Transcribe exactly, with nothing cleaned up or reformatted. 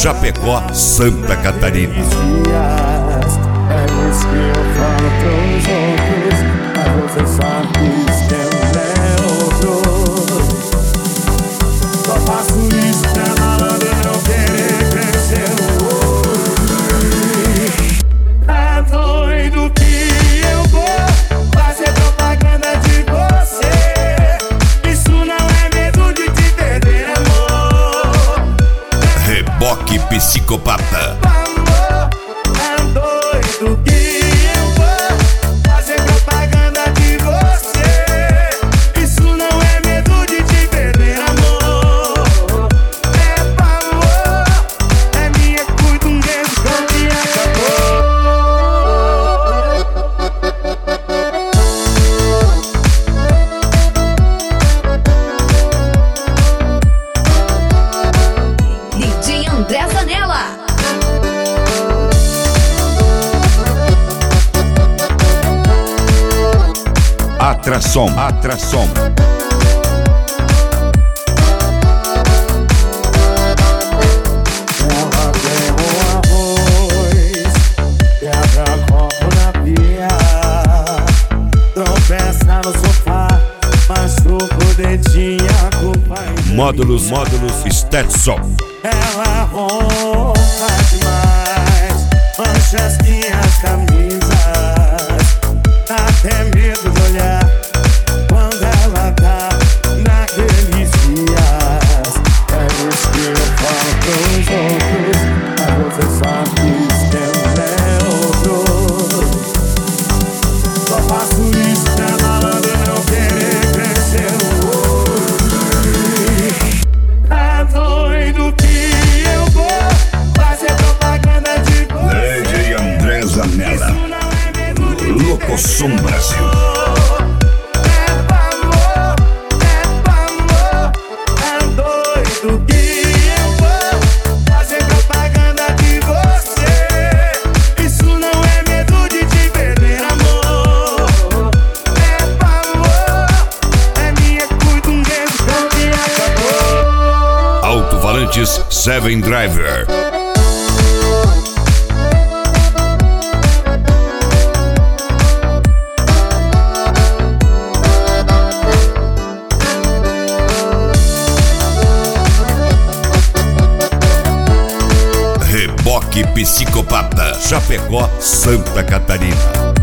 Chapecó, Santa Catarina. É isso que eu falo pros outros, mas você sabe que é outro. Só faço isso pra malandro não querer crescer. É doido que eu vou fazer propaganda de você. Isso não é medo de te perder, amor. Reboque Psicopata. Do que eu vou fazer propaganda de você. Isso não é medo de te perder, amor. É pavor, é minha cuida um beijo que acabou. D J André Zanella. Atração, atração. Ela tem um arroz, quebra copo na pia, tropeça no sofá, machuca o dedinho, a culpa é minha. Módulos, módulos Stetson. Ela ronca demais, mancha as minhas camisas, até medo de olhar quando ela tá naqueles dias. É isso que eu falo pros outros, mas você sabe que isso é outro. Só faço isso pra malandro não querer crescer. É doido que eu vou fazer propaganda de você. D J André Zanella. Locoção Brasil. É pavor, é pavor, é doido que eu vou fazer propaganda de você. Isso não é medo de te perder, amor. É pavor, é minha cuida um beijo que acabou. Alto-falantes Seven Driver. Reboque Psicopata. Chapecó, Santa Catarina.